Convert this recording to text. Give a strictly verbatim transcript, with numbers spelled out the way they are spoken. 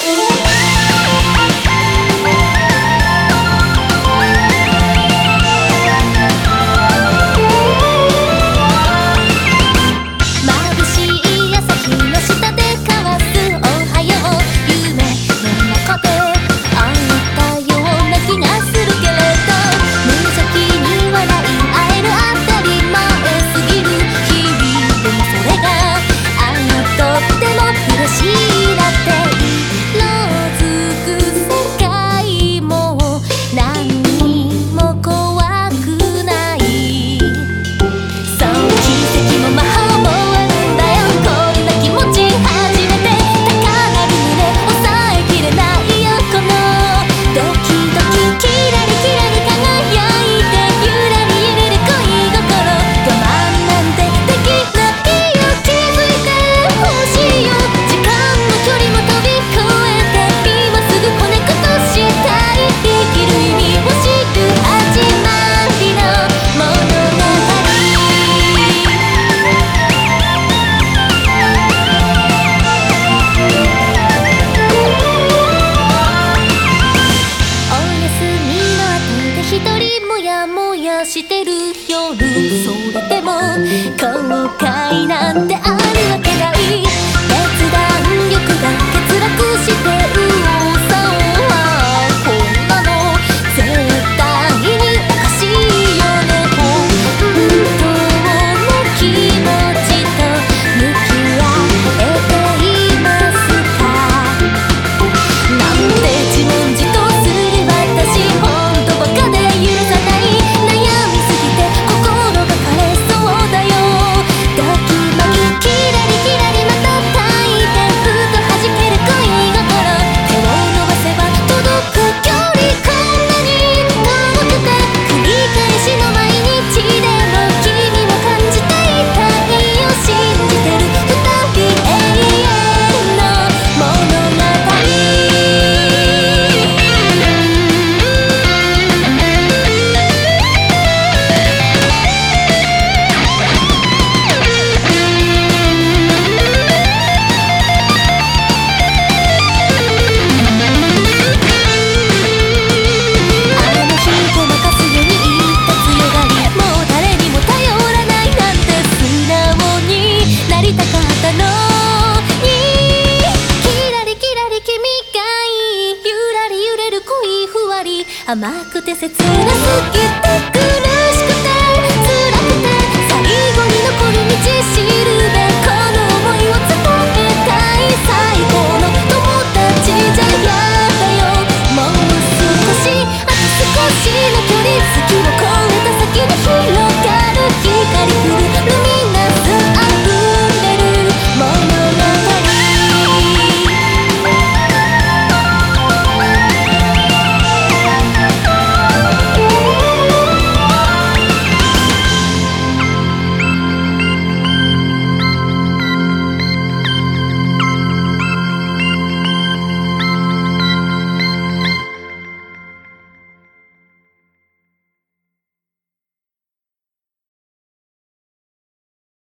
してる夜、それでも後悔なんてあるわけない。決断力が欠落してるさはこんなの絶対におかしいよね。本当の気持ちと向き合えていますかなんて自問自答する私、ほんとバカで許さない。甘くて切なすぎてく